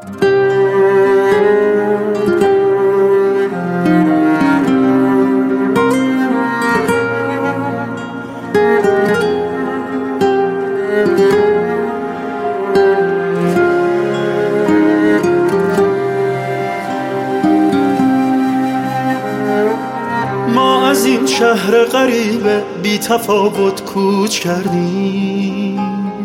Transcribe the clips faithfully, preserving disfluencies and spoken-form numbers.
ما از این شهر غریبه بی تفاوت کوچ کردیم،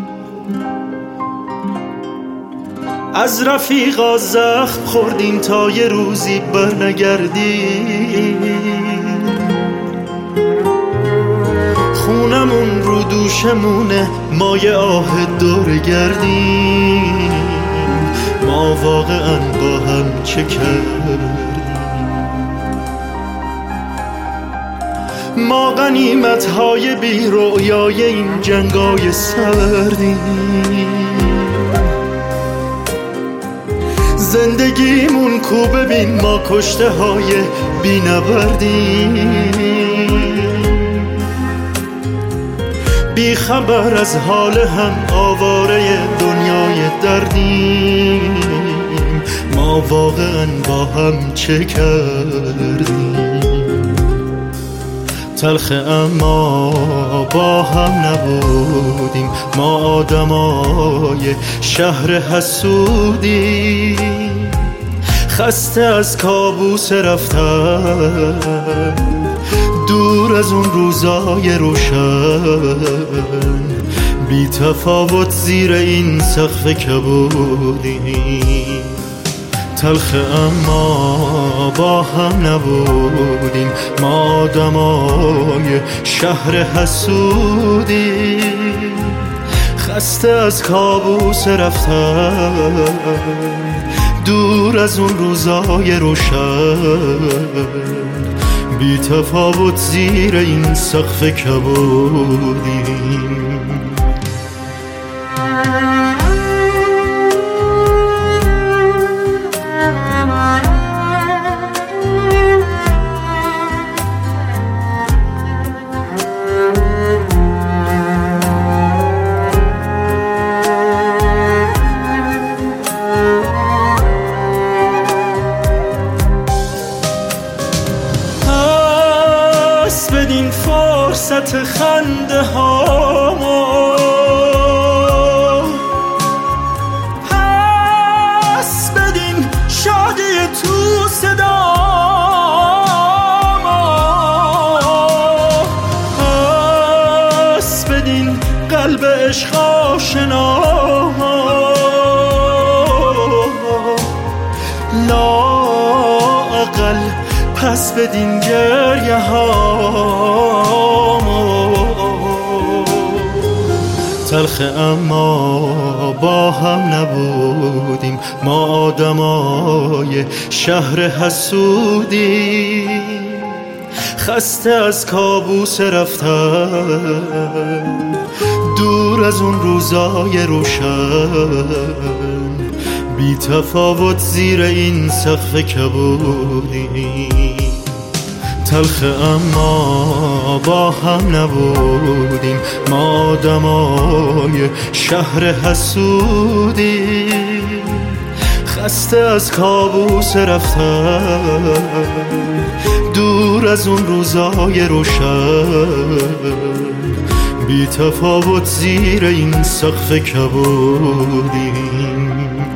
از رفیقا زخم خوردیم تا یه روزی برنگردیم. خونمون رو دوشمونه، ما یه آه دور گردیم. ما واقعا با هم چه کردیم؟ ما غنیمت های بی رویای این جنگای سردیم. زندگیمون کو ببین، ما کشته های بی نبردیم. بی خبر از حال هم، آواره دنیای دردیم. ما واقعا با هم چه کردیم؟ تلخ اما با هم نبودیم، ما آدمای شهر حسودیم. خسته از کابوس رفتن، دور از اون روزای روشن. بی تفاوت زیر این سقف کبودیم. تلخ اما با هم نبودیم، ما آدمای شهر حسودیم. خسته از کابوس رفتن، دور از اون روزای روشن. بی تفاوت زیر این سقف کبودیم. بدین فرصت خنده هامو، پس بدین شادی تو صدامو، پس بدین قلب عشق آشنا. لااقل پس بدین گریه هامو. تلخ اما با هم نبودیم، ما آدمای شهر حسودیم. خسته از کابوس رفتن، دور از اون روزای روشن. بی تفاوت زیر این سقف کبودیم. تلخ اما با هم نبودیم، ما آدمای شهر حسودیم. خسته از کابوس رفتن، دور از اون روزای روشن. بی تفاوت زیر این سقف کبودیم.